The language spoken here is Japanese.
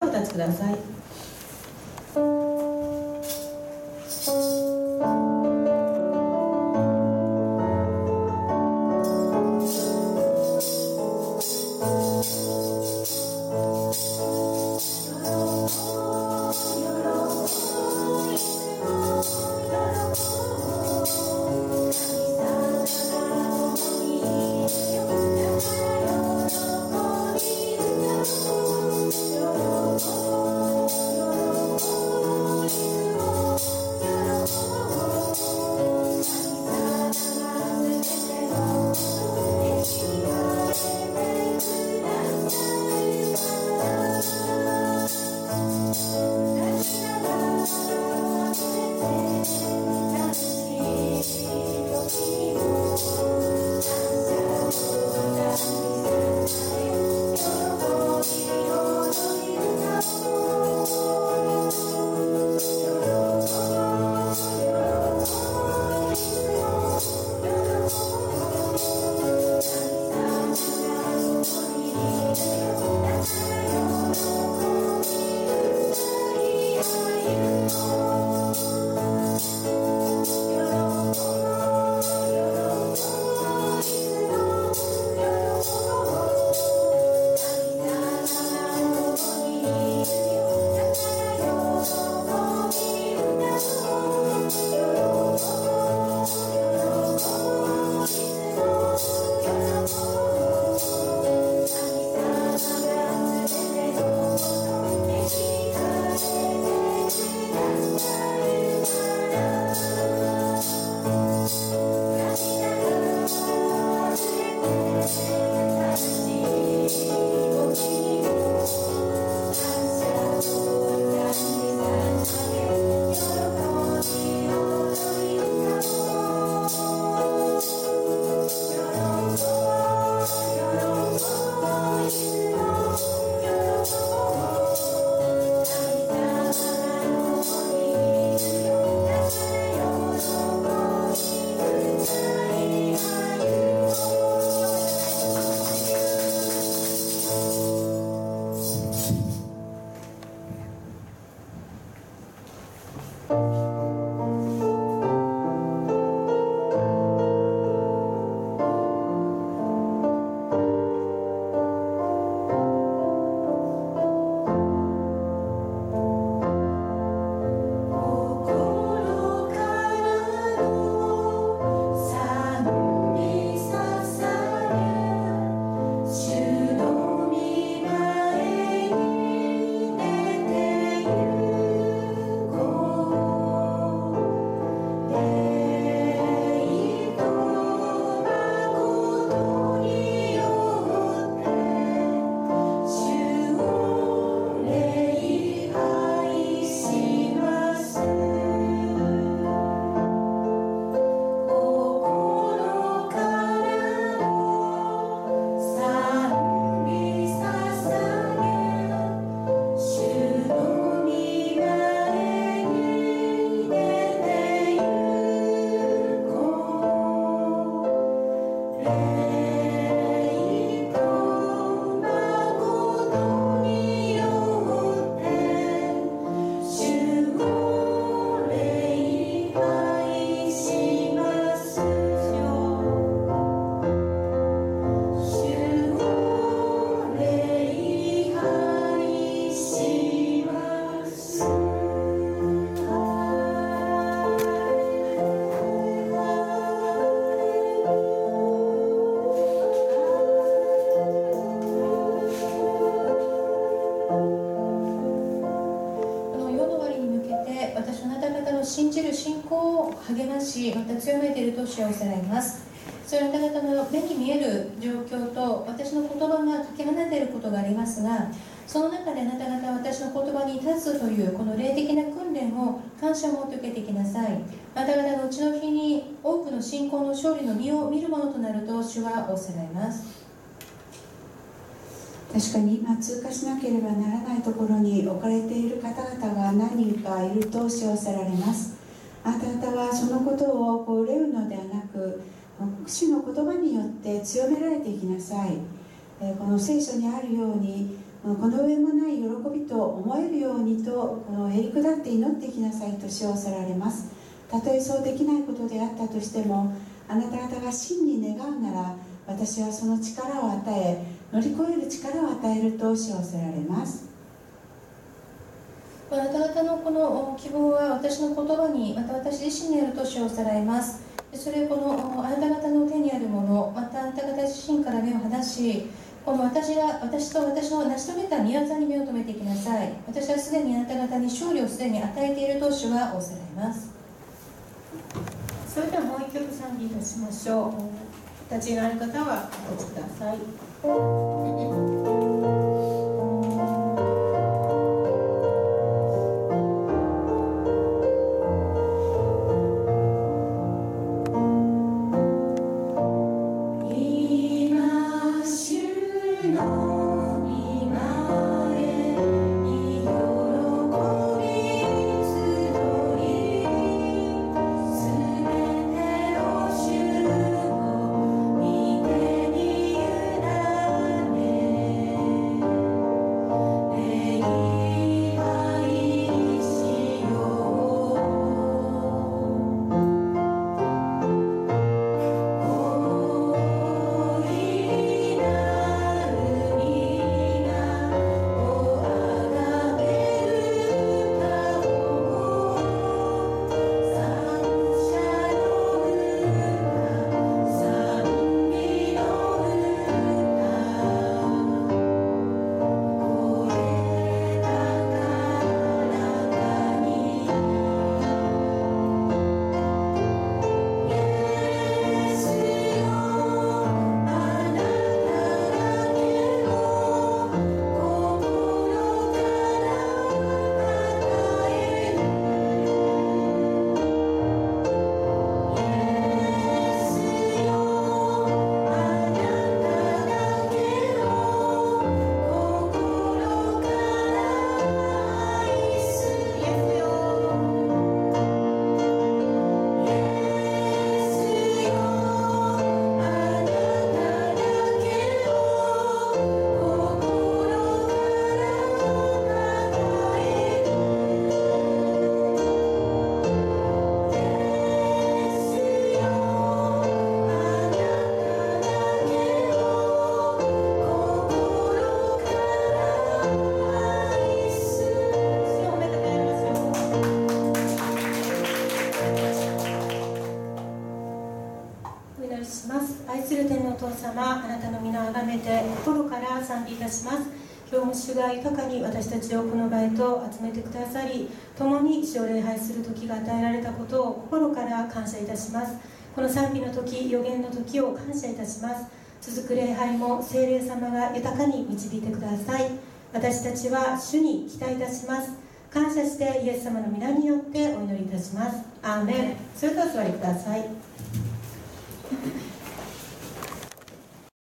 お立ちください。励まし、また強めていると主はおさらいます。そういうあなた方の目に見える状況と私の言葉がかけ離れていることがありますが、その中であなた方は私の言葉に立つというこの霊的な訓練を感謝を持って受けていきなさい。あなた方がうちの日に多くの信仰の勝利の実を見るものとなると主はおさらいます。 確かに今通過しなければならないところに置かれている方々が何人かいると主はおさられます。あなた方はそのことを憂うのではなく、主の言葉によって強められていきなさい。この聖書にあるようにこの上もない喜びと思えるようにとへり下って祈っていきなさいと主はおっしゃられます。たとえそうできないことであったとしても、あなた方が真に願うなら、私はその力を与え、乗り越える力を与えると主はおっしゃられます。 あなた方のこの希望は私の言葉に、また私自身にあると主はおっしゃられます。それこのあなた方の手にあるもの、またあなた方自身から目を離し、この私と私の成し遂げた御業に目を留めていきなさい。私はすでにあなた方に勝利をすでに与えていると主はおっしゃられます。 それではもう一曲賛美いたしましょう。立ち上がる方はお立ちください。主が豊かに私たちをこの場へと集めてくださり、共に主を礼拝する時が与えられたことを心から感謝いたします。この賛美の時、予言の時を感謝いたします。続く礼拝も聖霊様が豊かに導いてください。私たちは主に期待いたします。感謝してイエス様の皆によってお祈りいたします。アーメン。それではお座りください。